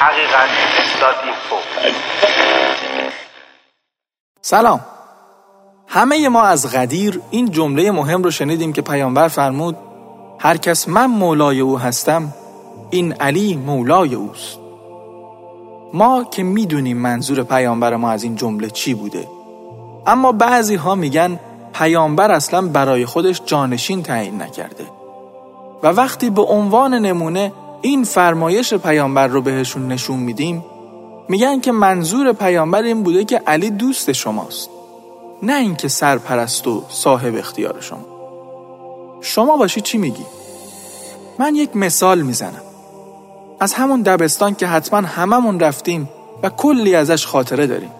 حقیقت.info. سلام. همه ما از غدیر این جمله مهم رو شنیدیم که پیامبر فرمود هر کس من مولای او هستم این علی مولای اوست. ما که میدونیم منظور پیامبر ما از این جمله چی بوده، اما بعضی ها میگن پیامبر اصلا برای خودش جانشین تعیین نکرده و وقتی به عنوان نمونه این فرمایش پیامبر رو بهشون نشون میدیم میگن که منظور پیامبر این بوده که علی دوست شماست، نه اینکه سرپرست و صاحب اختیار شما. شما باشی چی میگی؟ من یک مثال میزنم از همون دبستان که حتما هممون رفتیم و کلی ازش خاطره داریم.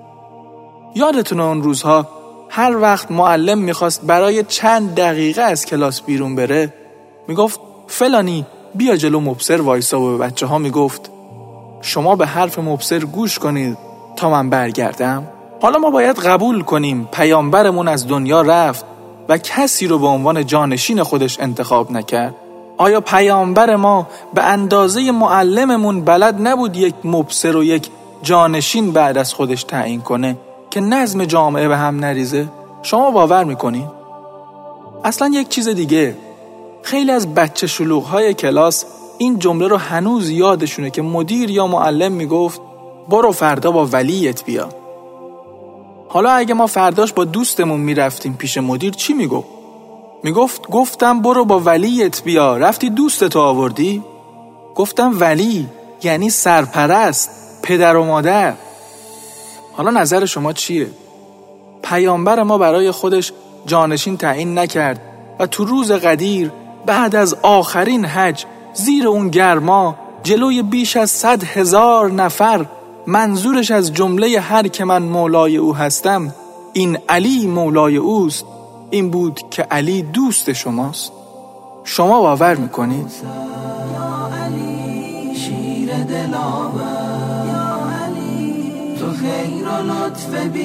یادتونه اون روزها هر وقت معلم میخواست برای چند دقیقه از کلاس بیرون بره میگفت فلانی بیا جلو مبصر وایسا و به بچه ها میگفت شما به حرف مبصر گوش کنید تا من برگردم. حالا ما باید قبول کنیم پیامبرمون از دنیا رفت و کسی رو به عنوان جانشین خودش انتخاب نکرد؟ آیا پیامبر ما به اندازه معلممون بلد نبود یک مبصر و یک جانشین بعد از خودش تعیین کنه که نظم جامعه به هم نریزه؟ شما باور میکنین؟ اصلا یک چیز دیگه، خیلی از بچه شلوغ‌های کلاس این جمله رو هنوز یادشونه که مدیر یا معلم میگفت برو فردا با ولیت بیا. حالا اگه ما فرداش با دوستمون میرفتیم پیش مدیر چی میگفت؟ میگفت گفتم برو با ولیت بیا، رفتی دوستتو آوردی؟ گفتم ولی یعنی سرپرست، پدر و مادر. حالا نظر شما چیه؟ پیامبر ما برای خودش جانشین تعیین نکرد و تو روز غدیر بعد از آخرین حج زیر اون گرما جلوی بیش از 100,000 نفر منظورش از جمله هر که من مولای او هستم این علی مولای اوست این بود که علی دوست شماست. شما باور میکنید؟ یا علی شیر دلاور، یا علی تو خیر و لطف بی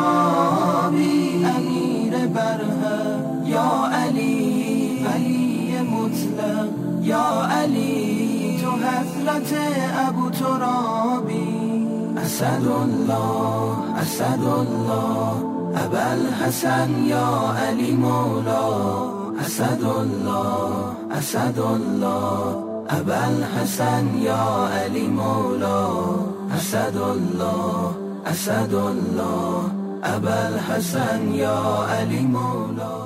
حسابی، امیر برهم یا علی ولی مطلق، یا علی تو حضرت ابو ترابی، اسدالله اسدالله ابوالحسن یا علی مولا، اسدالله اسدالله ابوالحسن یا علی مولا، اسدالله اسدالله ابوالحسن یا علی مولا.